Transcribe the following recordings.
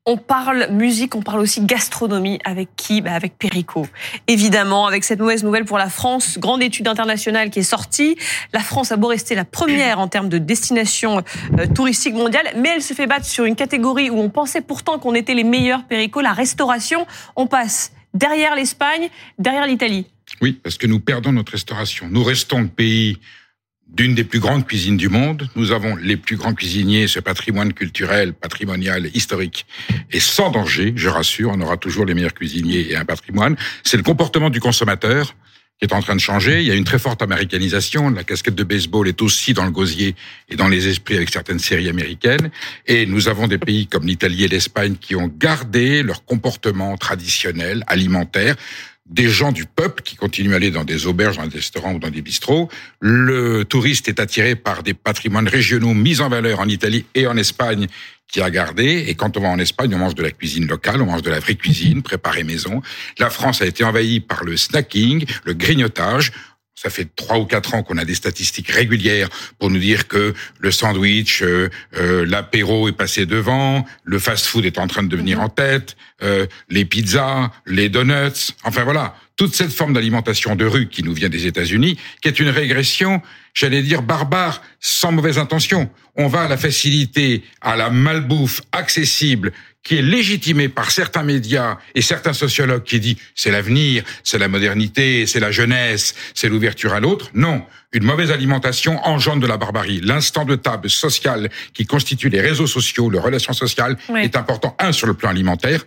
On parle musique, on parle aussi gastronomie. Avec qui ? Avec Perico. Évidemment, avec cette mauvaise nouvelle pour la France, grande étude internationale qui est sortie. La France a beau rester la première en termes de destination touristique mondiale, mais elle se fait battre sur une catégorie où on pensait pourtant qu'on était les meilleurs, Perico, la restauration. On passe derrière l'Espagne, derrière l'Italie. Oui, parce que nous perdons notre restauration. Nous restons le pays d'une des plus grandes cuisines du monde. Nous avons les plus grands cuisiniers, ce patrimoine culturel, patrimonial, historique. Et sans danger, je rassure, on aura toujours les meilleurs cuisiniers et un patrimoine. C'est le comportement du consommateur qui est en train de changer. Il y a une très forte américanisation. La casquette de baseball est aussi dans le gosier et dans les esprits avec certaines séries américaines. Et nous avons des pays comme l'Italie et l'Espagne qui ont gardé leur comportement traditionnel, alimentaire. Des gens du peuple qui continuent à aller dans des auberges, dans des restaurants ou dans des bistrots. Le touriste est attiré par des patrimoines régionaux mis en valeur en Italie et en Espagne qui a gardé. Et quand on va en Espagne, on mange de la cuisine locale, on mange de la vraie cuisine, préparée maison. La France a été envahie par le snacking, le grignotage. Ça fait 3 ou 4 ans qu'on a des statistiques régulières pour nous dire que le sandwich, l'apéro est passé devant, le fast-food est en train de devenir en tête, les pizzas, les donuts, enfin voilà, toute cette forme d'alimentation de rue qui nous vient des États-Unis, qui est une régression, j'allais dire barbare, sans mauvaise intention. On va à la facilité, à la malbouffe accessible, qui est légitimée par certains médias et certains sociologues qui disent c'est l'avenir, c'est la modernité, c'est la jeunesse, c'est l'ouverture à l'autre. Non, une mauvaise alimentation engendre de la barbarie. L'instant de table social qui constitue les réseaux sociaux, les relations sociales, est important. Sur le plan alimentaire,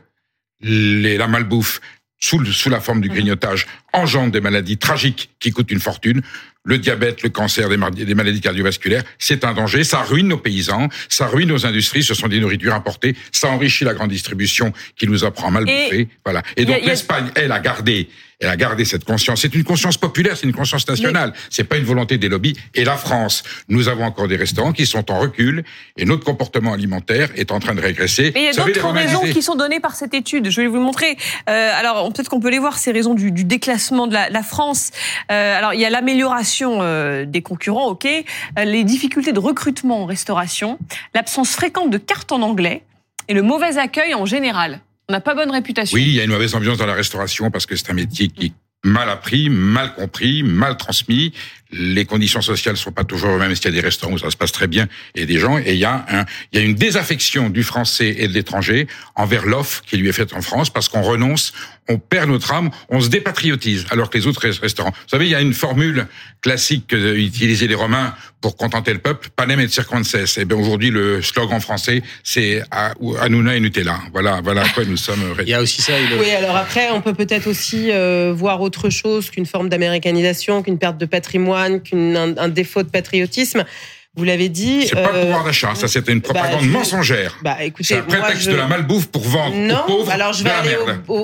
la malbouffe sous la forme du grignotage engendre des maladies tragiques qui coûtent une fortune. Le diabète, le cancer, des maladies cardiovasculaires, c'est un danger. Ça ruine nos paysans, ça ruine nos industries. Ce sont des nourritures importées. Ça enrichit la grande distribution qui nous apprend à mal bouffer. Voilà. Et donc l'Espagne, elle a gardé cette conscience. C'est une conscience populaire, c'est une conscience nationale. C'est pas une volonté des lobbies. Et la France, nous avons encore des restaurants qui sont en recul et notre comportement alimentaire est en train de régresser. Mais il y a d'autres raisons qui sont données par cette étude. Je vais vous montrer. Alors peut-être qu'on peut les voir, ces raisons du déclassement de la France. Alors il y a l'amélioration des concurrents, ok. Les difficultés de recrutement en restauration, l'absence fréquente de cartes en anglais et le mauvais accueil en général. On n'a pas bonne réputation. Oui, il y a une mauvaise ambiance dans la restauration parce que c'est un métier qui est mal appris, mal compris, mal transmis. Les conditions sociales sont pas toujours les mêmes. S'il y a des restaurants où ça se passe très bien et des gens, et il y a une désaffection du français et de l'étranger envers l'offre qui lui est faite en France parce qu'on renonce, on perd notre âme, on se dépatriotise, alors que les autres restaurants. Vous savez, il y a une formule classique qu'utilisaient les Romains pour contenter le peuple, panem et circenses. Et bien aujourd'hui, le slogan français, c'est Hanouna et Nutella. Voilà à quoi nous sommes. Il y a aussi ça. Oui, alors après, on peut peut-être aussi voir autre chose qu'une forme d'américanisation, qu'une perte de patrimoine, qu'un défaut de patriotisme. Vous l'avez dit. C'est pas le pouvoir d'achat, ça c'était une propagande mensongère. Écoutez, c'est un prétexte de la malbouffe pour vendre aux pauvres. Alors je vais aller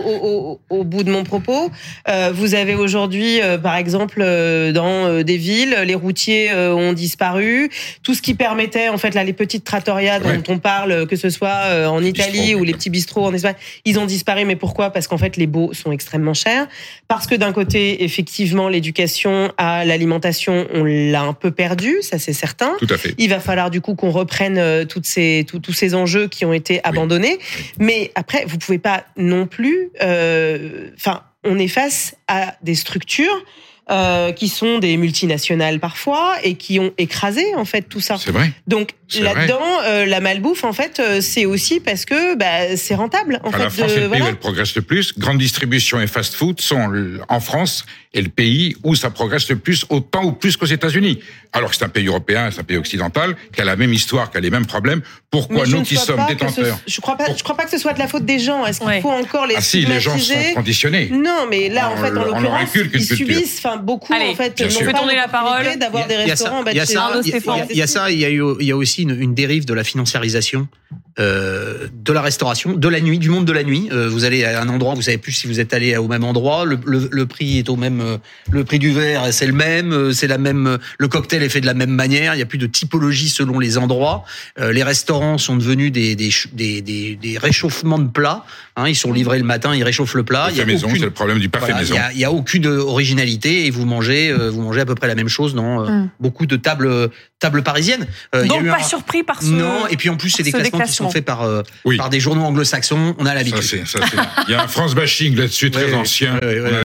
au bout de mon propos. Vous avez aujourd'hui, par exemple, dans des villes, les routiers ont disparu. Tout ce qui permettait, en fait, là, les petites trattorias dont on parle, que ce soit en Italie ou les petits bistrots en Espagne, ils ont disparu. Mais pourquoi ? Parce qu'en fait, les baux sont extrêmement chers. Parce que d'un côté, effectivement, l'éducation à l'alimentation, on l'a un peu perdue, ça c'est certain. Tout à fait. Il va falloir du coup qu'on reprenne tous ces enjeux qui ont été abandonnés. Mais après, vous pouvez pas non plus. On est face à des structures qui sont des multinationales parfois et qui ont écrasé en fait tout ça. C'est vrai. Donc là-dedans, la malbouffe en fait, c'est aussi parce que c'est rentable en fait. La France est le pays où elle progresse le plus. Grande distribution et fast-food sont en France est le pays où ça progresse le plus, autant ou plus qu'aux États-Unis. Alors que c'est un pays européen, c'est un pays occidental qui a la même histoire, qui a les mêmes problèmes. Pourquoi nous qui sommes détenteurs Je crois pas que ce soit de la faute des gens. Est-ce qu'il faut encore les stigmatiser ? Les gens sont conditionnés. Non, mais là en fait, en l'occurrence, ils subissent, beaucoup en fait. On fait tourner la parole. D'avoir des restaurants. Il y a ça. Il y a aussi une dérive de la financiarisation de la restauration, de la nuit, du monde de la nuit. Vous allez à un endroit, vous savez plus si vous êtes allé au même endroit. Le prix est au même. Le prix du verre, c'est le même. C'est la même. Le cocktail est fait de la même manière. Il y a plus de typologie selon les endroits. Les restaurants sont devenus des réchauffements de plats. Ils sont livrés le matin, ils réchauffent le plat. C'est le problème du parfait maison. Il y a aucune originalité et vous mangez à peu près la même chose dans beaucoup de tables table parisienne. Donc pas surpris par ce Non, et puis en plus c'est des classements qui sont faits par des journaux anglo-saxons. On a l'habitude. Il y a un France bashing là-dessus très ancien.